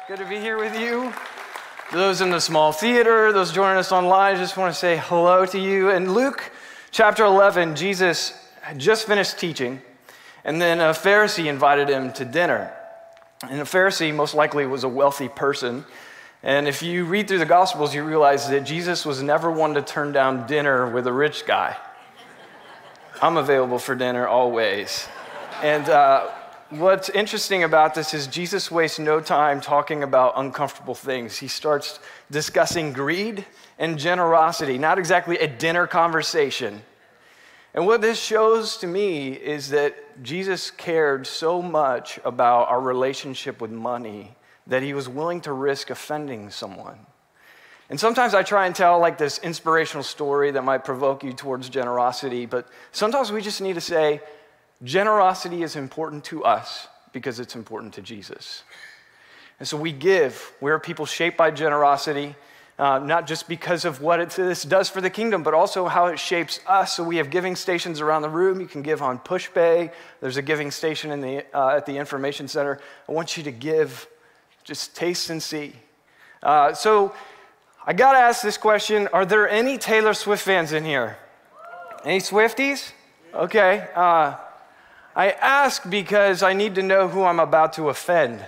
Good to be here with you. Those in the small theater, those joining us online, I just want to say hello to you. In Luke chapter 11, Jesus had just finished teaching, and then a Pharisee invited him to dinner. And a Pharisee most likely was a wealthy person. And if you read through the Gospels, you realize that Jesus was never one to turn down dinner with a rich guy. I'm available for dinner always. And what's interesting about this is Jesus wastes no time talking about uncomfortable things. He starts discussing greed and generosity, not exactly a dinner conversation. And what this shows to me is that Jesus cared so much about our relationship with money that he was willing to risk offending someone. And sometimes I try and tell like this inspirational story that might provoke you towards generosity, but sometimes we just need to say, generosity is important to us because it's important to Jesus. And so we give. We're people shaped by generosity, not just because of what this does for the kingdom, but also how it shapes us. So we have giving stations around the room. You can give on PushPay. There's a giving station at the information center. I want you to give. Just taste and see. So I got to ask this question. Are there any Taylor Swift fans in here? Any Swifties? Okay. I ask because I need to know who I'm about to offend.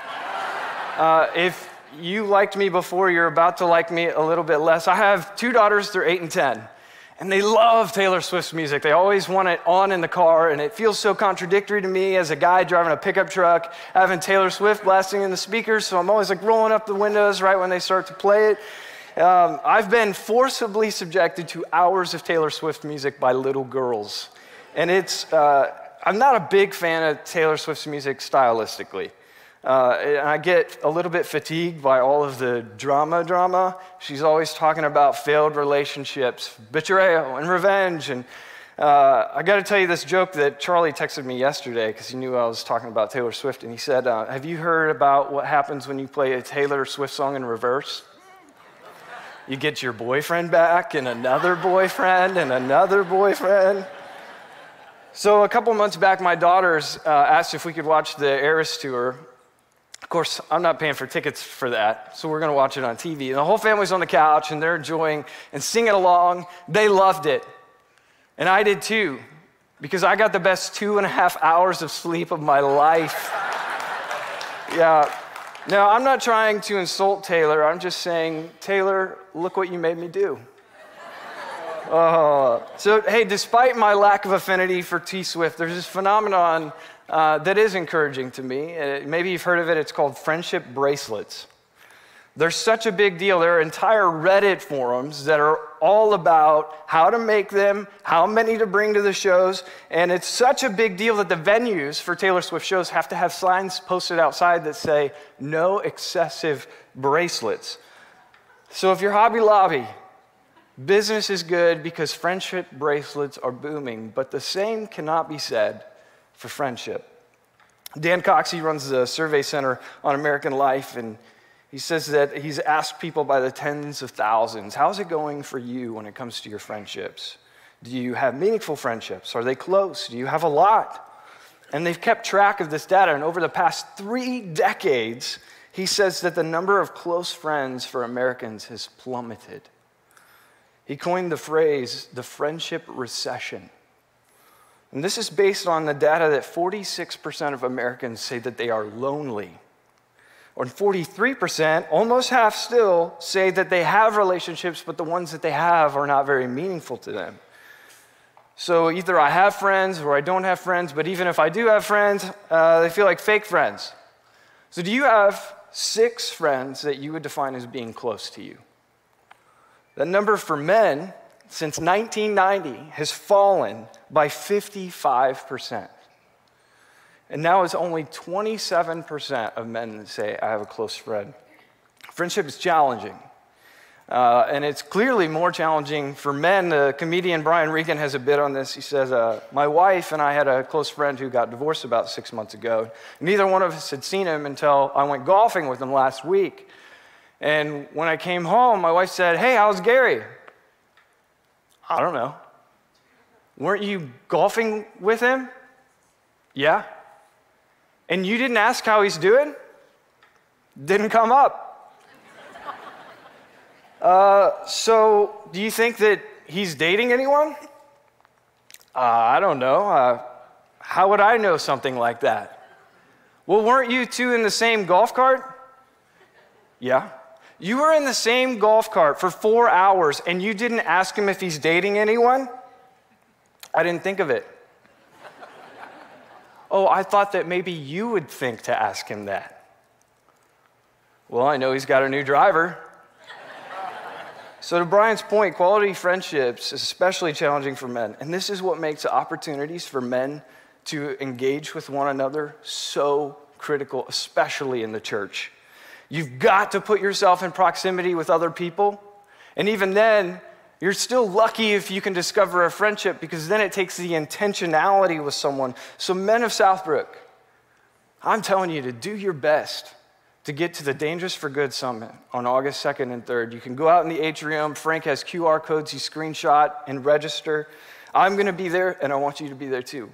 If you liked me before, you're about to like me a little bit less. I have two daughters, they're 8 and 10, and they love Taylor Swift's music. They always want it on in the car, and it feels so contradictory to me as a guy driving a pickup truck, having Taylor Swift blasting in the speakers, so I'm always like rolling up the windows right when they start to play it. I've been forcibly subjected to hours of Taylor Swift music by little girls, and I'm not a big fan of Taylor Swift's music stylistically. And I get a little bit fatigued by all of the drama. She's always talking about failed relationships, betrayal, and revenge. And I got to tell you this joke that Charlie texted me yesterday because he knew I was talking about Taylor Swift. And he said, have you heard about what happens when you play a Taylor Swift song in reverse? You get your boyfriend back and another boyfriend and another boyfriend. So a couple months back, my daughters asked if we could watch the Eras tour. Of course, I'm not paying for tickets for that, so we're going to watch it on TV. And the whole family's on the couch, and they're enjoying and singing along. They loved it, and I did too, because I got the best 2.5 hours of sleep of my life. Yeah. Now, I'm not trying to insult Taylor. I'm just saying, Taylor, look what you made me do. So, hey, despite my lack of affinity for T-Swift, there's this phenomenon that is encouraging to me. Maybe you've heard of it. It's called friendship bracelets. They're such a big deal. There are entire Reddit forums that are all about how to make them, how many to bring to the shows, and it's such a big deal that the venues for Taylor Swift shows have to have signs posted outside that say, no excessive bracelets. So if you're Hobby Lobby, business is good because friendship bracelets are booming, but the same cannot be said for friendship. Dan Cox, he runs the Survey Center on American Life, and he says that he's asked people by the tens of thousands, how's it going for you when it comes to your friendships? Do you have meaningful friendships? Are they close? Do you have a lot? And they've kept track of this data, and over the past 3 decades, he says that the number of close friends for Americans has plummeted. He coined the phrase, the friendship recession. And this is based on the data that 46% of Americans say that they are lonely. Or 43%, almost half still, say that they have relationships, but the ones that they have are not very meaningful to them. So either I have friends or I don't have friends, but even if I do have friends, they feel like fake friends. So do you have 6 friends that you would define as being close to you? The number for men since 1990 has fallen by 55%. And now it's only 27% of men that say, I have a close friend. Friendship is challenging. And it's clearly more challenging for men. The comedian Brian Regan has a bit on this. He says, my wife and I had a close friend who got divorced about 6 months ago. Neither one of us had seen him until I went golfing with him last week. And when I came home, my wife said, hey, how's Gary? I don't know. Weren't you golfing with him? Yeah. And you didn't ask how he's doing? Didn't come up. So do you think that he's dating anyone? I don't know. How would I know something like that? Well, weren't you two in the same golf cart? Yeah. You were in the same golf cart for 4 hours and you didn't ask him if he's dating anyone? I didn't think of it. Oh, I thought that maybe you would think to ask him that. Well, I know he's got a new driver. So to Brian's point, quality friendships is especially challenging for men. And this is what makes the opportunities for men to engage with one another so critical, especially in the church. You've got to put yourself in proximity with other people. And even then, you're still lucky if you can discover a friendship, because then it takes the intentionality with someone. So men of Southbrook, I'm telling you to do your best to get to the Dangerous for Good Summit on August 2nd and 3rd. You can go out in the atrium. Frank has QR codes you screenshot and register. I'm going to be there, and I want you to be there too.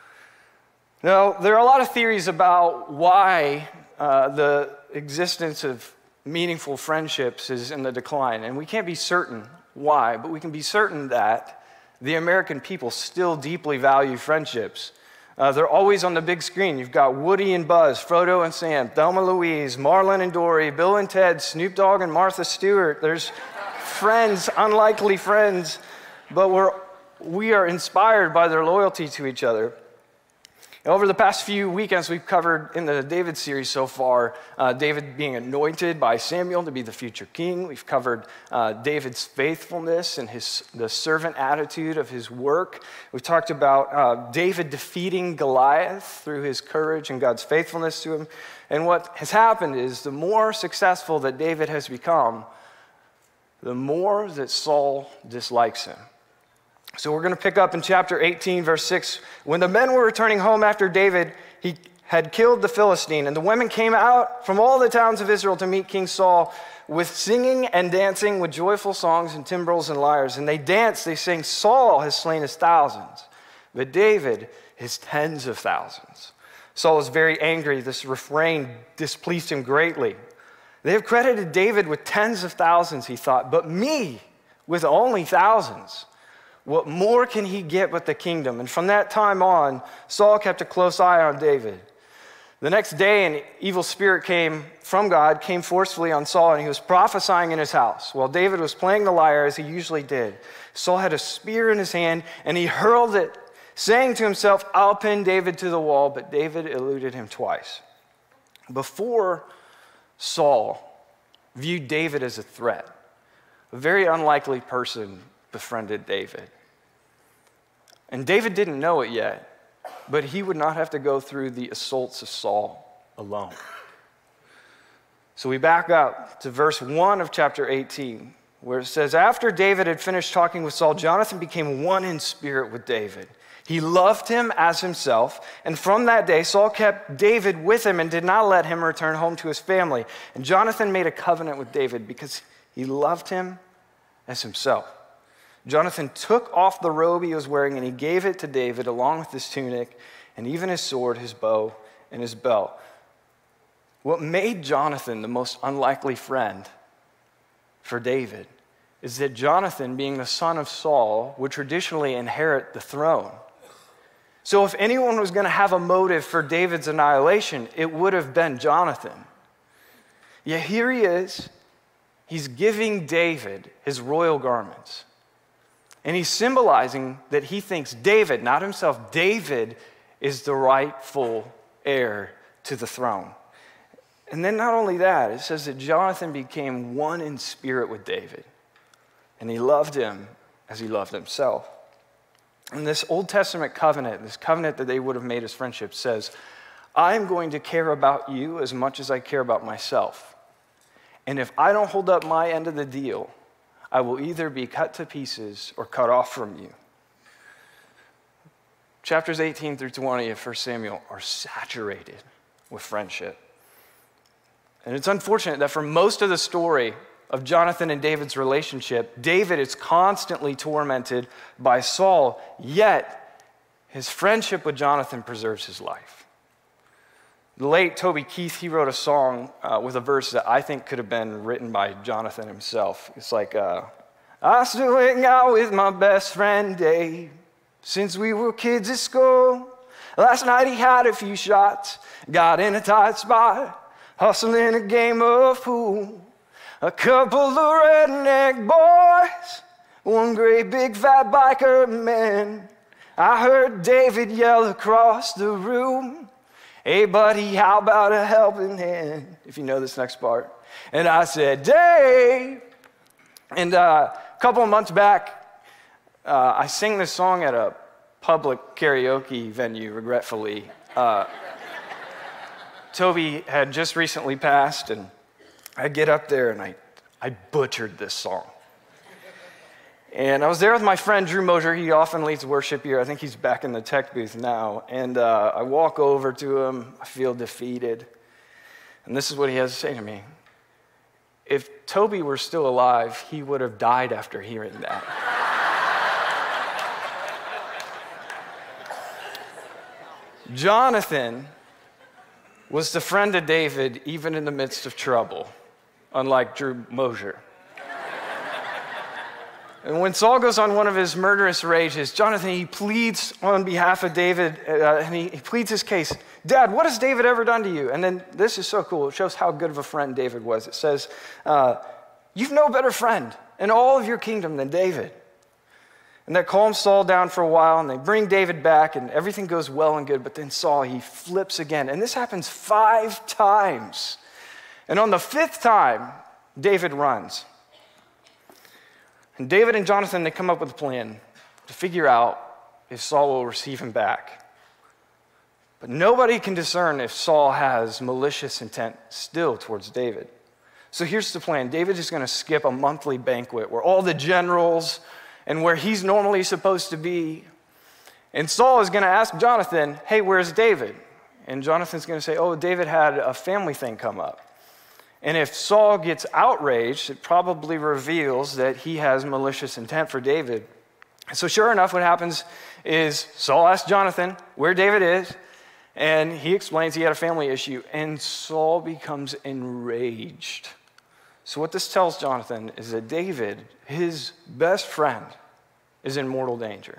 Now, there are a lot of theories about why the existence of meaningful friendships is in the decline, and we can't be certain why, but we can be certain that the American people still deeply value friendships. They're always on the big screen. You've got Woody and Buzz, Frodo and Sam, Thelma Louise, Marlon and Dory, Bill and Ted, Snoop Dogg and Martha Stewart. There's friends, unlikely friends, but we are inspired by their loyalty to each other. Over the past few weekends, we've covered in the David series so far, David being anointed by Samuel to be the future king. We've covered David's faithfulness and the servant attitude of his work. We've talked about David defeating Goliath through his courage and God's faithfulness to him. And what has happened is the more successful that David has become, the more that Saul dislikes him. So we're going to pick up in chapter 18, verse 6. When the men were returning home after David, he had killed the Philistine, and the women came out from all the towns of Israel to meet King Saul with singing and dancing, with joyful songs and timbrels and lyres. And they danced, they sang, Saul has slain his thousands, but David his tens of thousands. Saul was very angry. This refrain displeased him greatly. They have credited David with tens of thousands, he thought, but me with only thousands. What more can he get but the kingdom? And from that time on, Saul kept a close eye on David. The next day, an evil spirit came from God, came forcefully on Saul, and he was prophesying in his house while David was playing the lyre as he usually did. Saul had a spear in his hand, and he hurled it, saying to himself, I'll pin David to the wall, but David eluded him twice. Before Saul viewed David as a threat, a very unlikely person befriended David. And David didn't know it yet, but he would not have to go through the assaults of Saul alone. So we back up to verse 1 of chapter 18, where it says, after David had finished talking with Saul, Jonathan became one in spirit with David. He loved him as himself, and from that day Saul kept David with him and did not let him return home to his family. And Jonathan made a covenant with David because he loved him as himself. Jonathan took off the robe he was wearing and he gave it to David along with his tunic and even his sword, his bow, and his belt. What made Jonathan the most unlikely friend for David is that Jonathan, being the son of Saul, would traditionally inherit the throne. So if anyone was going to have a motive for David's annihilation, it would have been Jonathan. Yet here he is. He's giving David his royal garments. And he's symbolizing that he thinks David, not himself, David is the rightful heir to the throne. And then not only that, it says that Jonathan became one in spirit with David. And he loved him as he loved himself. And this Old Testament covenant, this covenant that they would have made as friendship, says, I'm going to care about you as much as I care about myself. And if I don't hold up my end of the deal, I will either be cut to pieces or cut off from you. Chapters 18 through 20 of 1 Samuel are saturated with friendship. And it's unfortunate that for most of the story of Jonathan and David's relationship, David is constantly tormented by Saul, yet his friendship with Jonathan preserves his life. The late Toby Keith, he wrote a song with a verse that I think could have been written by Jonathan himself. It's like, I still hang out with my best friend Dave since we were kids at school. Last night he had a few shots, got in a tight spot, hustling a game of pool. A couple of redneck boys, one great big fat biker man. I heard David yell across the room, hey buddy, how about a helping hand? If you know this next part. And I said, Dave. And a couple of months back, I sang this song at a public karaoke venue, regretfully. Toby had just recently passed, and I get up there and I butchered this song. And I was there with my friend Drew Mosier. He often leads worship here. I think he's back in the tech booth now. And I walk over to him. I feel defeated. And this is what he has to say to me. If Toby were still alive, he would have died after hearing that. Jonathan was the friend of David even in the midst of trouble, unlike Drew Mosier. And when Saul goes on one of his murderous rages, Jonathan, he pleads on behalf of David, and he pleads his case. Dad, what has David ever done to you? And then this is so cool. It shows how good of a friend David was. It says, you've no better friend in all of your kingdom than David. And that calms Saul down for a while, and they bring David back, and everything goes well and good. But then Saul, he flips again. And this happens 5 times. And on the 5th time, David runs. And David and Jonathan, they come up with a plan to figure out if Saul will receive him back. But nobody can discern if Saul has malicious intent still towards David. So here's the plan. David is going to skip a monthly banquet where all the generals and where he's normally supposed to be. And Saul is going to ask Jonathan, hey, where's David? And Jonathan's going to say, oh, David had a family thing come up. And if Saul gets outraged, it probably reveals that he has malicious intent for David. So sure enough, what happens is Saul asks Jonathan where David is, and he explains he had a family issue, and Saul becomes enraged. So what this tells Jonathan is that David, his best friend, is in mortal danger.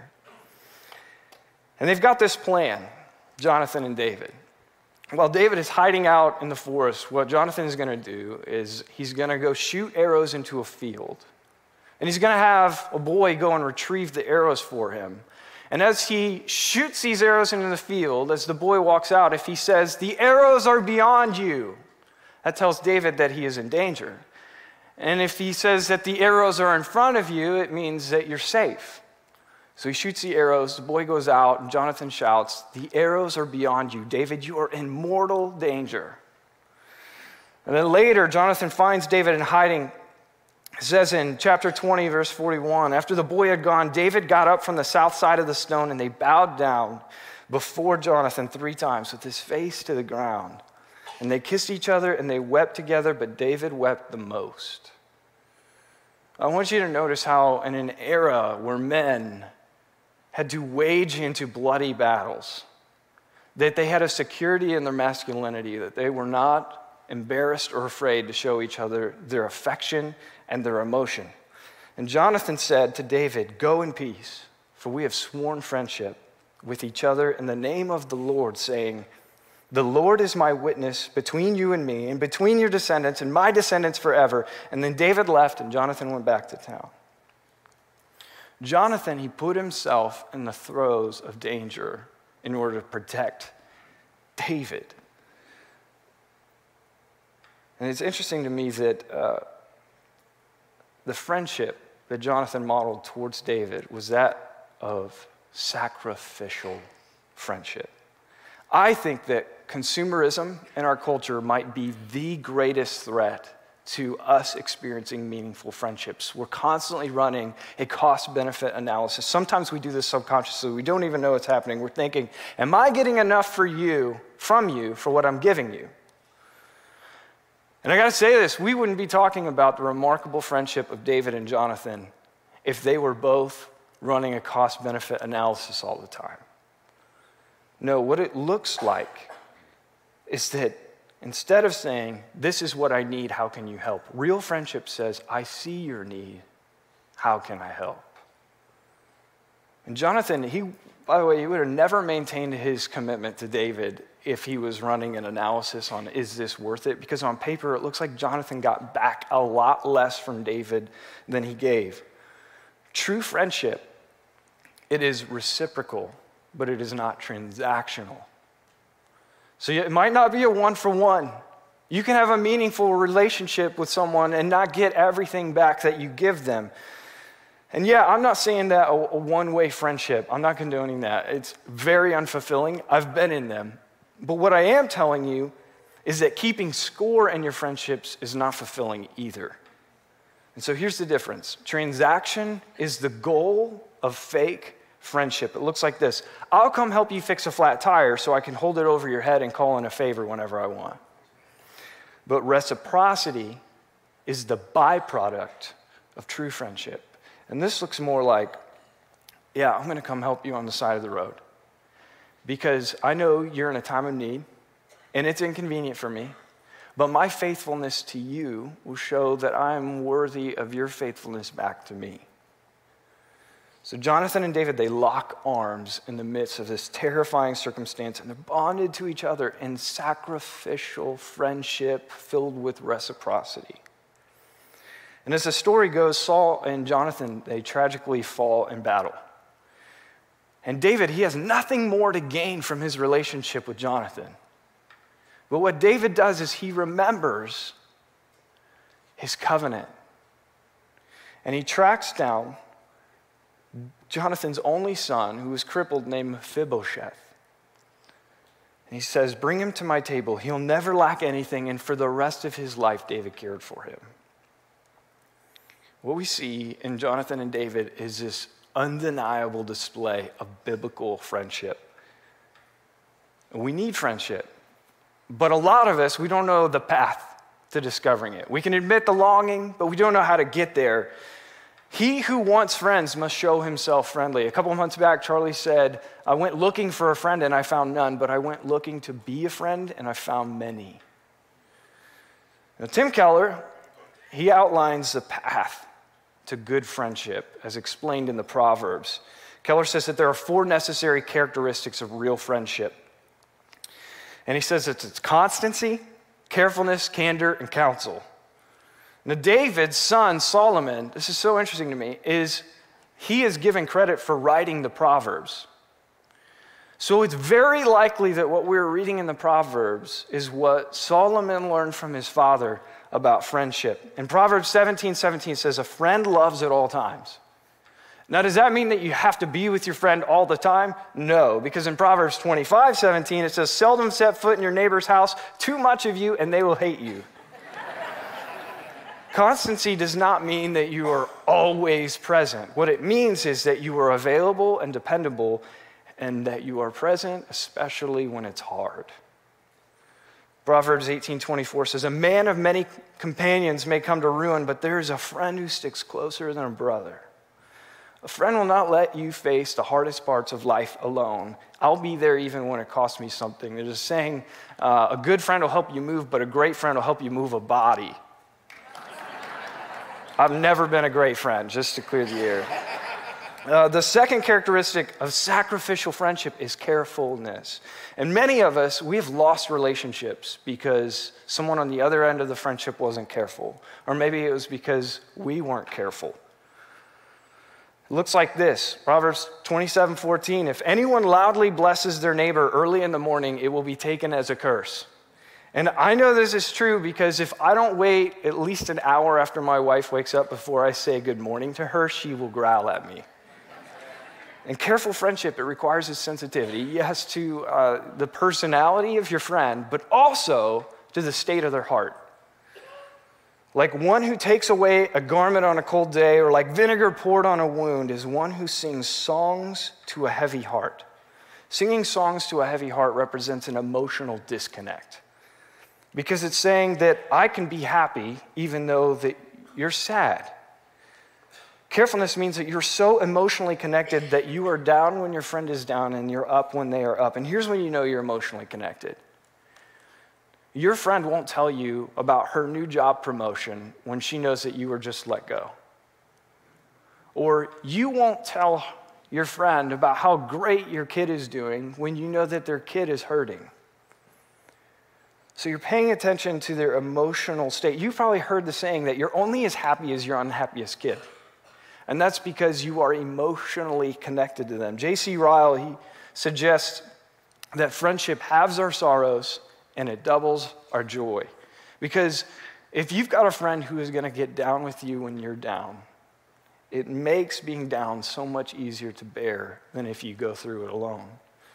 And they've got this plan, Jonathan and David. While David is hiding out in the forest, what Jonathan is going to do is he's going to go shoot arrows into a field. And he's going to have a boy go and retrieve the arrows for him. And as he shoots these arrows into the field, as the boy walks out, if he says, the arrows are beyond you, that tells David that he is in danger. And if he says that the arrows are in front of you, it means that you're safe. So he shoots the arrows, the boy goes out, and Jonathan shouts, the arrows are beyond you. David, you are in mortal danger. And then later, Jonathan finds David in hiding. It says in chapter 20, verse 41, after the boy had gone, David got up from the south side of the stone, and they bowed down before Jonathan 3 times with his face to the ground. And they kissed each other, and they wept together, but David wept the most. I want you to notice how in an era where men had to wage into bloody battles, that they had a security in their masculinity, that they were not embarrassed or afraid to show each other their affection and their emotion. And Jonathan said to David, go in peace, for we have sworn friendship with each other in the name of the Lord, saying, the Lord is my witness between you and me, and between your descendants and my descendants forever. And then David left, and Jonathan went back to town. Jonathan, he put himself in the throes of danger in order to protect David. And it's interesting to me that the friendship that Jonathan modeled towards David was that of sacrificial friendship. I think that consumerism in our culture might be the greatest threat to us experiencing meaningful friendships. We're constantly running a cost-benefit analysis. Sometimes we do this subconsciously. We don't even know what's happening. We're thinking, am I getting enough from you, for what I'm giving you? And I gotta say this, we wouldn't be talking about the remarkable friendship of David and Jonathan if they were both running a cost-benefit analysis all the time. No, what it looks like is that instead of saying, this is what I need, how can you help? Real friendship says, I see your need, how can I help? And Jonathan, by the way, he would have never maintained his commitment to David if he was running an analysis on, is this worth it? Because on paper, it looks like Jonathan got back a lot less from David than he gave. True friendship, it is reciprocal, but it is not transactional. So it might not be a one-for-one. You can have a meaningful relationship with someone and not get everything back that you give them. And yeah, I'm not saying that a one-way friendship. I'm not condoning that. It's very unfulfilling. I've been in them. But what I am telling you is that keeping score in your friendships is not fulfilling either. And so here's the difference. Transaction is the goal of fake friendship. It looks like this. I'll come help you fix a flat tire so I can hold it over your head and call in a favor whenever I want. But reciprocity is the byproduct of true friendship. And this looks more like, yeah, I'm going to come help you on the side of the road because I know you're in a time of need and it's inconvenient for me, but my faithfulness to you will show that I'm worthy of your faithfulness back to me. So Jonathan and David, they lock arms in the midst of this terrifying circumstance, and they're bonded to each other in sacrificial friendship filled with reciprocity. And as the story goes, Saul and Jonathan, they tragically fall in battle. And David, he has nothing more to gain from his relationship with Jonathan. But what David does is he remembers his covenant. And he tracks down Jonathan's only son, who was crippled, named Mephibosheth. And he says, bring him to my table. He'll never lack anything. And for the rest of his life, David cared for him. What we see in Jonathan and David is this undeniable display of biblical friendship. We need friendship. But a lot of us, we don't know the path to discovering it. We can admit the longing, but we don't know how to get there. He who wants friends must show himself friendly. A couple of months back, Charlie said, I went looking for a friend and I found none, but I went looking to be a friend and I found many. Now, Tim Keller, he outlines the path to good friendship as explained in the Proverbs. Keller says that there are 4 necessary characteristics of real friendship. And he says it's constancy, carefulness, candor, and counsel. Now, David's son, Solomon, this is so interesting to me, he is given credit for writing the Proverbs. So it's very likely that what we're reading in the Proverbs is what Solomon learned from his father about friendship. And Proverbs 17:17 says, a friend loves at all times. Now, does that mean that you have to be with your friend all the time? No, because in Proverbs 25:17 it says, seldom set foot in your neighbor's house, too much of you and they will hate you. Constancy does not mean that you are always present. What it means is that you are available and dependable and that you are present, especially when it's hard. Proverbs 18:24 says, a man of many companions may come to ruin, but there is a friend who sticks closer than a brother. A friend will not let you face the hardest parts of life alone. I'll be there even when it costs me something. There's a saying, a good friend will help you move, but a great friend will help you move a body. I've never been a great friend, just to clear the air. The second characteristic of sacrificial friendship is carefulness. And many of us, we have lost relationships because someone on the other end of the friendship wasn't careful. Or maybe it was because we weren't careful. It looks like this, Proverbs 27:14. If anyone loudly blesses their neighbor early in the morning, it will be taken as a curse. And I know this is true because if I don't wait at least an hour after my wife wakes up before I say good morning to her, she will growl at me. And careful friendship, it requires a sensitivity, yes, to the personality of your friend, but also to the state of their heart. Like one who takes away a garment on a cold day, or like vinegar poured on a wound, is one who sings songs to a heavy heart. Singing songs to a heavy heart represents an emotional disconnect. Because it's saying that I can be happy even though that you're sad. Carefulness means that you're so emotionally connected that you are down when your friend is down and you're up when they are up. And here's when you know you're emotionally connected. Your friend won't tell you about her new job promotion when she knows that you were just let go. Or you won't tell your friend about how great your kid is doing when you know that their kid is hurting. So you're paying attention to their emotional state. You've probably heard the saying that you're only as happy as your unhappiest kid. And that's because you are emotionally connected to them. J.C. Ryle, he suggests that friendship halves our sorrows and it doubles our joy. Because if you've got a friend who is going to get down with you when you're down, it makes being down so much easier to bear than if you go through it alone.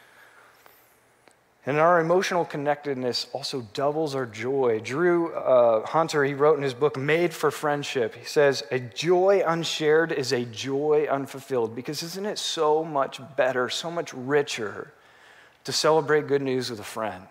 And our emotional connectedness also doubles our joy. Drew Hunter, he wrote in his book, Made for Friendship, he says, a joy unshared is a joy unfulfilled. Because isn't it so much better, so much richer to celebrate good news with a friend?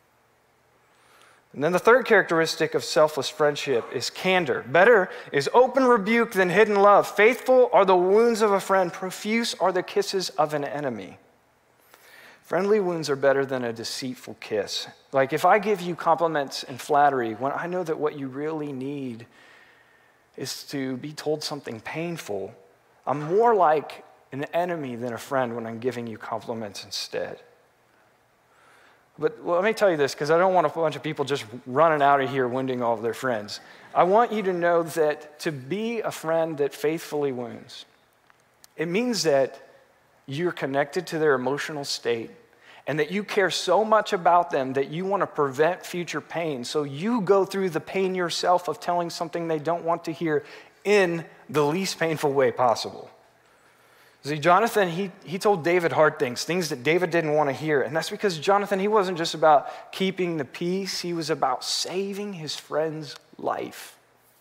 And then the third characteristic of selfless friendship is candor. Better is open rebuke than hidden love. Faithful are the wounds of a friend. Profuse are the kisses of an enemy. Friendly wounds are better than a deceitful kiss. Like if I give you compliments and flattery when I know that what you really need is to be told something painful, I'm more like an enemy than a friend when I'm giving you compliments instead. But let me tell you this, because I don't want a bunch of people just running out of here wounding all of their friends. I want you to know that to be a friend that faithfully wounds, it means that you're connected to their emotional state and that you care so much about them that you want to prevent future pain. So you go through the pain yourself of telling something they don't want to hear in the least painful way possible. See, Jonathan, he told David hard things that David didn't want to hear. And that's because Jonathan, he wasn't just about keeping the peace. He was about saving his friend's life.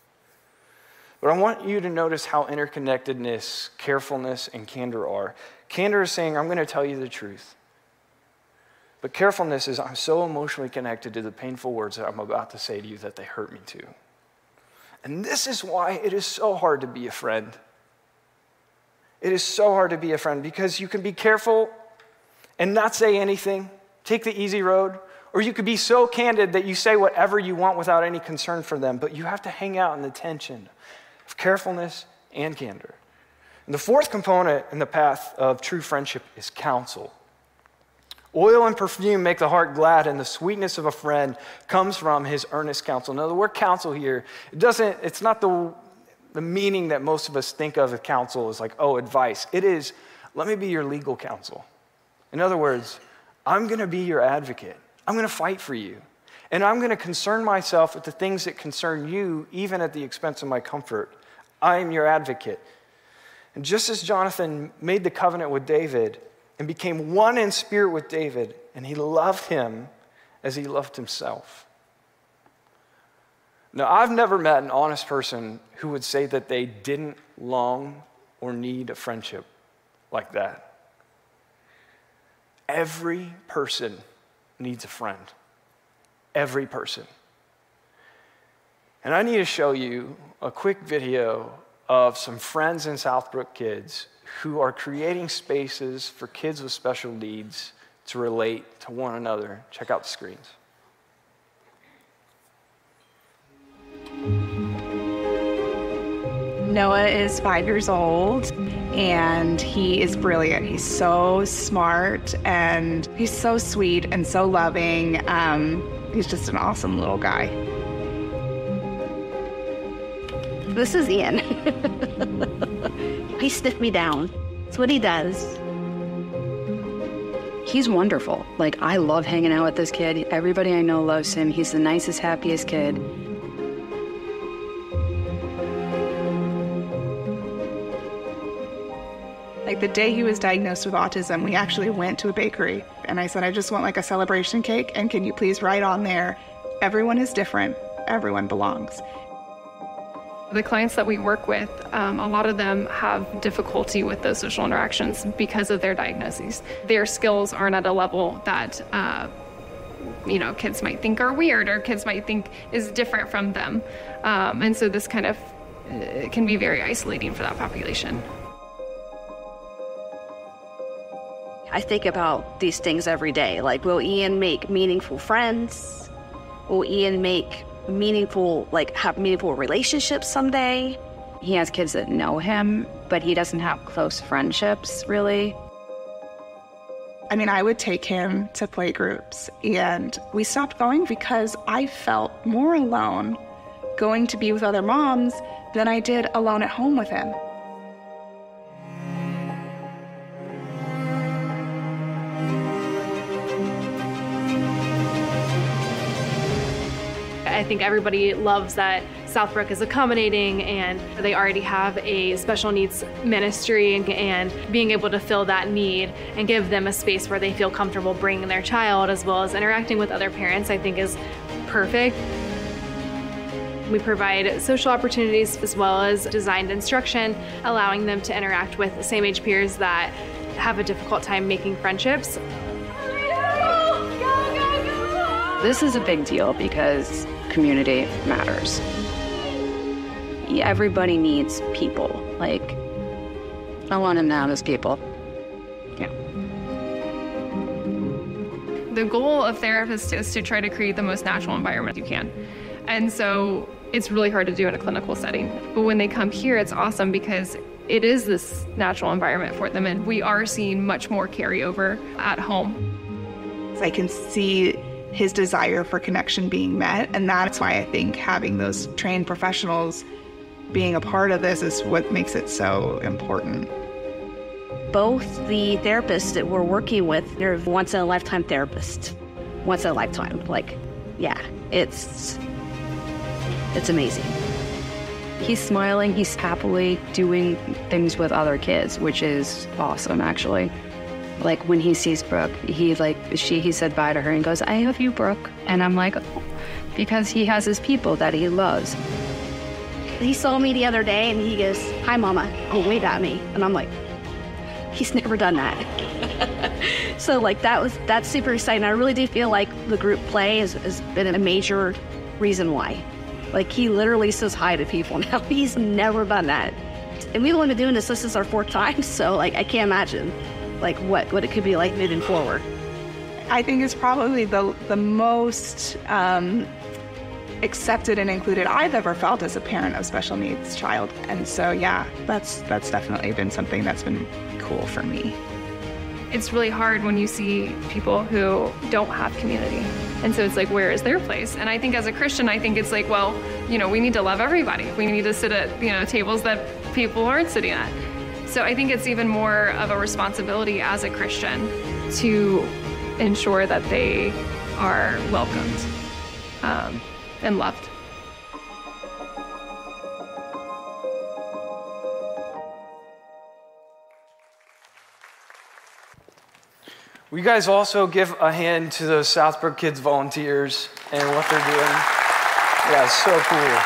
But I want you to notice how interconnectedness, carefulness, and candor are. Candor is saying, I'm going to tell you the truth. But carefulness is, I'm so emotionally connected to the painful words that I'm about to say to you that they hurt me too. And this is why it is so hard to be a friend. It is so hard to be a friend because you can be careful and not say anything, take the easy road, or you could be so candid that you say whatever you want without any concern for them, but you have to hang out in the tension of carefulness and candor. And the fourth component in the path of true friendship is counsel. Oil and perfume make the heart glad, and the sweetness of a friend comes from his earnest counsel. Now, the word counsel here, it's not the meaning that most of us think of as counsel is like, oh, advice. It is, let me be your legal counsel. In other words, I'm going to be your advocate. I'm going to fight for you. And I'm going to concern myself with the things that concern you, even at the expense of my comfort. I am your advocate. And just as Jonathan made the covenant with David and became one in spirit with David, and he loved him as he loved himself. Now, I've never met an honest person who would say that they didn't long or need a friendship like that. Every person needs a friend. Every person. And I need to show you a quick video of some friends in Southbrook Kids who are creating spaces for kids with special needs to relate to one another. Check out the screens. Noah is 5 years old, and he is brilliant. He's so smart, and he's so sweet and so loving. He's just an awesome little guy. This is Ian. He sniffed me down. That's what he does. He's wonderful. Like, I love hanging out with this kid. Everybody I know loves him. He's the nicest, happiest kid. Like the day he was diagnosed with autism, we actually went to a bakery, and I said, I just want like a celebration cake, and can you please write on there, everyone is different, everyone belongs. The clients that we work with, a lot of them have difficulty with those social interactions because of their diagnoses. Their skills aren't at a level that, kids might think are weird or kids might think is different from them. And so this kind of can be very isolating for that population. I think about these things every day. Like, will Ian make meaningful friends? will Ian make have meaningful relationships someday? He has kids that know him, but he doesn't have close friendships, really. I mean, I would take him to play groups, and we stopped going because I felt more alone going to be with other moms than I did alone at home with him. I think everybody loves that Southbrook is accommodating and they already have a special needs ministry, and being able to fill that need and give them a space where they feel comfortable bringing their child as well as interacting with other parents, I think is perfect. We provide social opportunities as well as designed instruction, allowing them to interact with same-age peers that have a difficult time making friendships. This is a big deal because community matters. Everybody needs people. Like, I want him to have his people. Yeah. The goal of therapists is to try to create the most natural environment you can. And so it's really hard to do in a clinical setting. But when they come here, it's awesome because it is this natural environment for them. And we are seeing much more carryover at home. I can see his desire for connection being met, and that's why I think having those trained professionals being a part of this is what makes it so important. Both the therapists that we're working with, they're once-in-a-lifetime therapists. Once in a lifetime. It's amazing. He's smiling, he's happily doing things with other kids, which is awesome, actually. Like, when he sees Brooke, he said bye to her and goes, "I love you, Brooke." And I'm like, oh, because he has his people that he loves. He saw me the other day and he goes, "Hi, Mama," and waved at me. And I'm like, he's never done that. So that's super exciting. I really do feel like the group play has been a major reason why. Like, he literally says hi to people now. He's never done that. And we've only been doing this is our 4th time, so I can't imagine what it could be like moving forward. I think it's probably the most accepted and included I've ever felt as a parent of a special needs child. And so, yeah, that's definitely been something that's been cool for me. It's really hard when you see people who don't have community. And so it's like, where is their place? And I think as a Christian, I think it's like, well, we need to love everybody. We need to sit at, tables that people aren't sitting at. So I think it's even more of a responsibility as a Christian to ensure that they are welcomed and loved. Will you guys also give a hand to those Southbrook Kids volunteers and what they're doing? Yeah, so cool.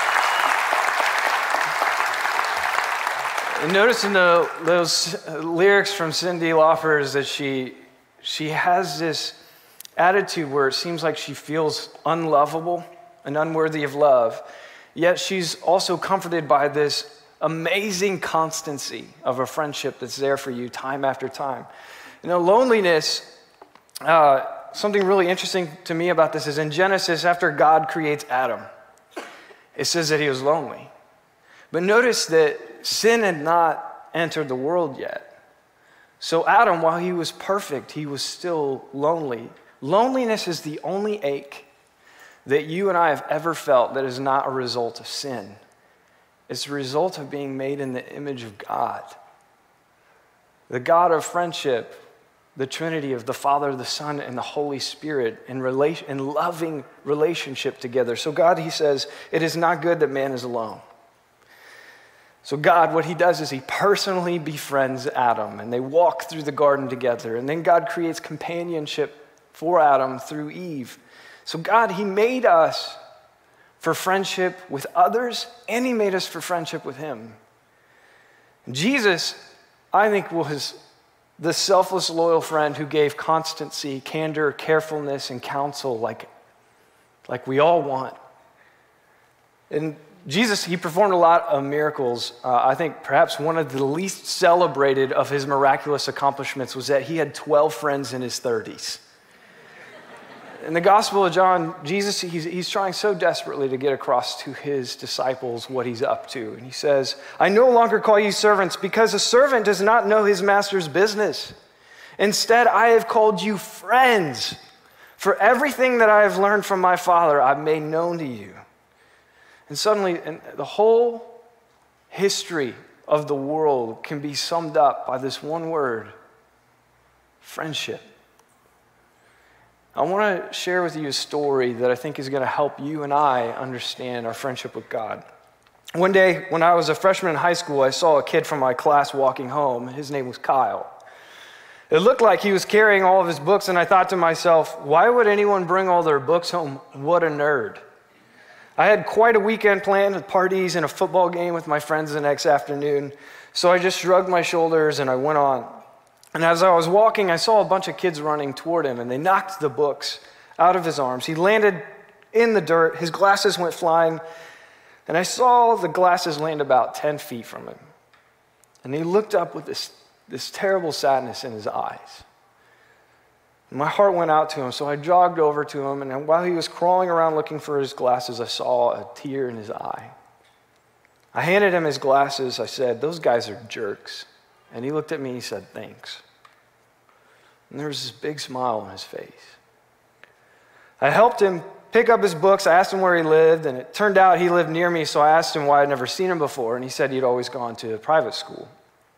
And notice in those lyrics from Cyndi Lauper is that she has this attitude where it seems like she feels unlovable and unworthy of love, yet she's also comforted by this amazing constancy of a friendship that's there for you time after time. Loneliness, something really interesting to me about this is in Genesis, after God creates Adam, it says that he was lonely. But notice that sin had not entered the world yet. So Adam, while he was perfect, he was still lonely. Loneliness is the only ache that you and I have ever felt that is not a result of sin. It's a result of being made in the image of God. The God of friendship, the Trinity of the Father, the Son, and the Holy Spirit in loving relationship together. So God, he says, it is not good that man is alone. So God, what he does is he personally befriends Adam, and they walk through the garden together. And then God creates companionship for Adam through Eve. So God, he made us for friendship with others, and he made us for friendship with him. Jesus, I think, was the selfless, loyal friend who gave constancy, candor, carefulness, and counsel like we all want. And Jesus, he performed a lot of miracles. I think perhaps one of the least celebrated of his miraculous accomplishments was that he had 12 friends in his 30s. In the Gospel of John, Jesus, he's trying so desperately to get across to his disciples what he's up to. And he says, I no longer call you servants because a servant does not know his master's business. Instead, I have called you friends. For everything that I have learned from my Father, I've made known to you. And suddenly, the whole history of the world can be summed up by this one word, friendship. I want to share with you a story that I think is going to help you and I understand our friendship with God. One day, when I was a freshman in high school, I saw a kid from my class walking home. His name was Kyle. It looked like he was carrying all of his books, and I thought to myself, why would anyone bring all their books home? What a nerd. I had quite a weekend planned with parties and a football game with my friends the next afternoon, so I just shrugged my shoulders and I went on. And as I was walking, I saw a bunch of kids running toward him, and they knocked the books out of his arms. He landed in the dirt, his glasses went flying, and I saw the glasses land about 10 feet from him. And he looked up with this terrible sadness in his eyes. My heart went out to him, so I jogged over to him, and while he was crawling around looking for his glasses, I saw a tear in his eye. I handed him his glasses. I said, those guys are jerks. And he looked at me and he said, thanks. And there was this big smile on his face. I helped him pick up his books. I asked him where he lived, and it turned out he lived near me, so I asked him why I'd never seen him before, and he said he'd always gone to a private school.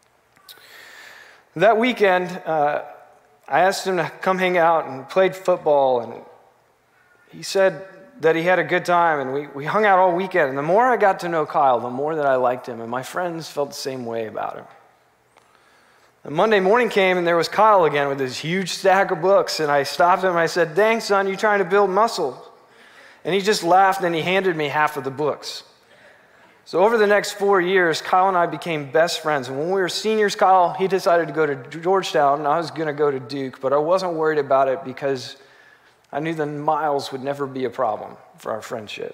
That weekend, I asked him to come hang out and played football, and he said that he had a good time, and we hung out all weekend. And the more I got to know Kyle, the more that I liked him, and my friends felt the same way about him. And Monday morning came, and there was Kyle again with his huge stack of books, and I stopped him and I said, dang, son, you trying to build muscle? And he just laughed, and he handed me half of the books. So over the next 4 years, Kyle and I became best friends. And when we were seniors, Kyle, he decided to go to Georgetown, and I was going to go to Duke, but I wasn't worried about it because I knew the miles would never be a problem for our friendship.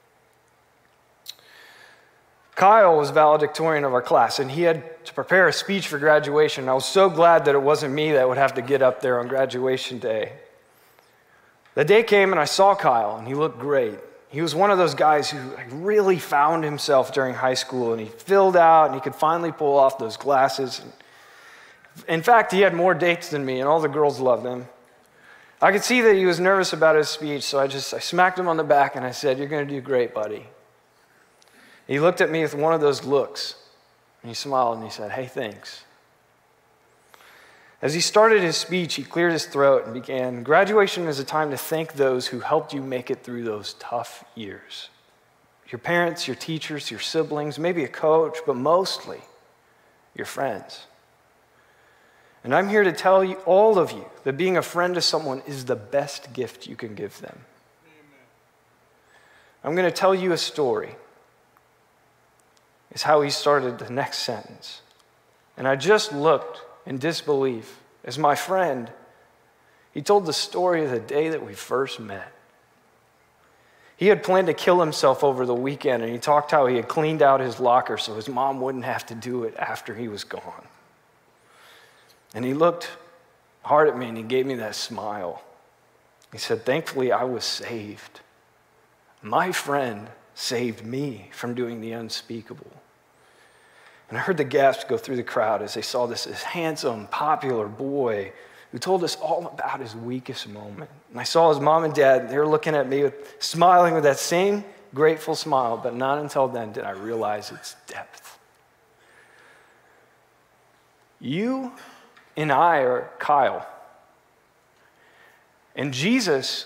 Kyle was valedictorian of our class, and he had to prepare a speech for graduation. I was so glad that it wasn't me that would have to get up there on graduation day. The day came, and I saw Kyle, and he looked great. He was one of those guys who really found himself during high school, and he filled out, and he could finally pull off those glasses. In fact, he had more dates than me, and all the girls loved him. I could see that he was nervous about his speech, so I smacked him on the back, and I said, you're going to do great, buddy. He looked at me with one of those looks, and he smiled, and he said, hey, thanks. As he started his speech, he cleared his throat and began, graduation is a time to thank those who helped you make it through those tough years. Your parents, your teachers, your siblings, maybe a coach, but mostly your friends. And I'm here to tell you, all of you, that being a friend to someone is the best gift you can give them. Amen. I'm going to tell you a story. Is how he started the next sentence. And I just looked in disbelief as my friend, he told the story of the day that we first met. He had planned to kill himself over the weekend, and he talked how he had cleaned out his locker so his mom wouldn't have to do it after he was gone. And he looked hard at me and he gave me that smile. He said, thankfully I was saved. My friend saved me from doing the unspeakable. And I heard the gasps go through the crowd as they saw this handsome, popular boy who told us all about his weakest moment. And I saw his mom and dad, they were looking at me smiling with that same grateful smile, but not until then did I realize its depth. You and I are Kyle. And Jesus,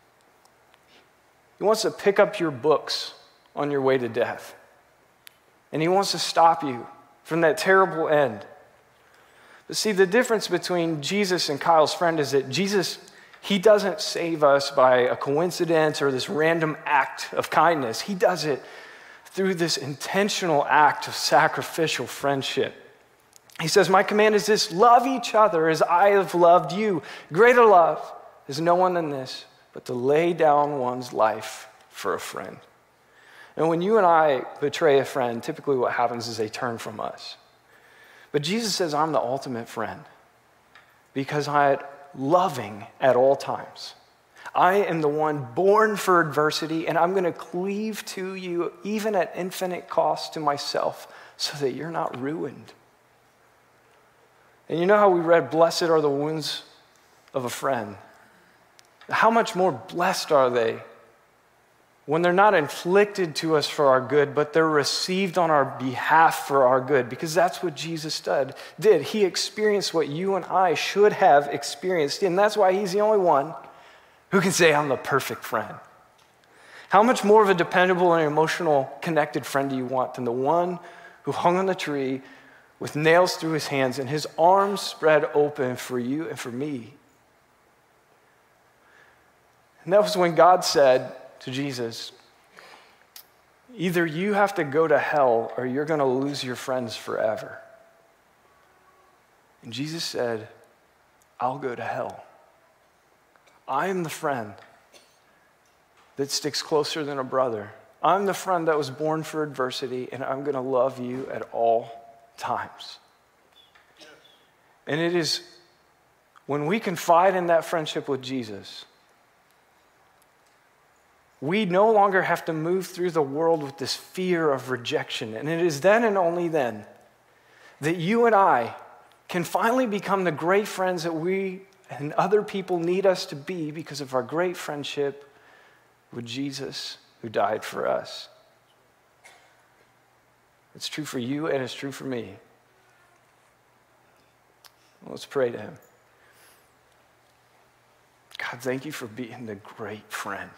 he wants to pick up your books on your way to death. And he wants to stop you from that terrible end. But see, the difference between Jesus and Kyle's friend is that Jesus, he doesn't save us by a coincidence or this random act of kindness. He does it through this intentional act of sacrificial friendship. He says, my command is this, love each other as I have loved you. Greater love is no one than this, but to lay down one's life for a friend. And when you and I betray a friend, typically what happens is they turn from us. But Jesus says, I'm the ultimate friend because I'm loving at all times. I am the one born for adversity, and I'm going to cleave to you even at infinite cost to myself so that you're not ruined. And you know how we read, blessed are the wounds of a friend. How much more blessed are they when they're not inflicted to us for our good, but they're received on our behalf for our good, because that's what Jesus did. He experienced what you and I should have experienced, and that's why he's the only one who can say, I'm the perfect friend. How much more of a dependable and emotional connected friend do you want than the one who hung on the tree with nails through his hands and his arms spread open for you and for me? And that was when God said to Jesus, either you have to go to hell or you're going to lose your friends forever. And Jesus said, I'll go to hell. I am the friend that sticks closer than a brother. I'm the friend that was born for adversity, and I'm going to love you at all times. And it is when we confide in that friendship with Jesus, we no longer have to move through the world with this fear of rejection. And it is then and only then that you and I can finally become the great friends that we and other people need us to be because of our great friendship with Jesus who died for us. It's true for you and it's true for me. Let's pray to him. God, thank you for being the great friend.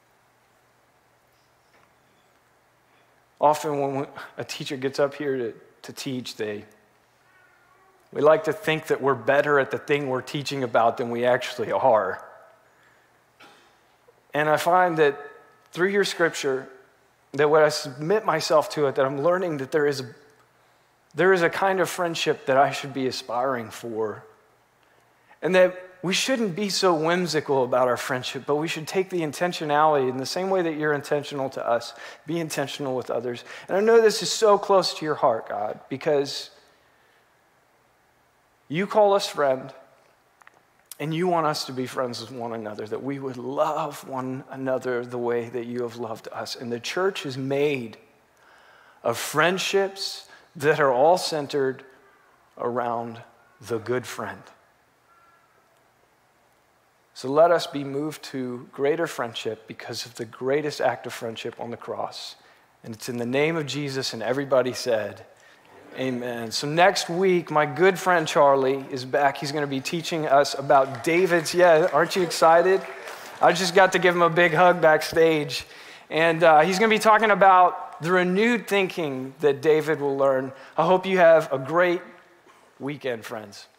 Often when a teacher gets up here to teach, we like to think that we're better at the thing we're teaching about than we actually are. And I find that through your scripture, that when I submit myself to it, that I'm learning that there is a kind of friendship that I should be aspiring for. And that we shouldn't be so whimsical about our friendship, but we should take the intentionality in the same way that you're intentional to us, be intentional with others. And I know this is so close to your heart, God, because you call us friend, and you want us to be friends with one another, that we would love one another the way that you have loved us. And the church is made of friendships that are all centered around the good friend. So let us be moved to greater friendship because of the greatest act of friendship on the cross. And it's in the name of Jesus, and everybody said, amen. So next week, my good friend Charlie is back. He's going to be teaching us about David's, aren't you excited? I just got to give him a big hug backstage. And he's going to be talking about the renewed thinking that David will learn. I hope you have a great weekend, friends.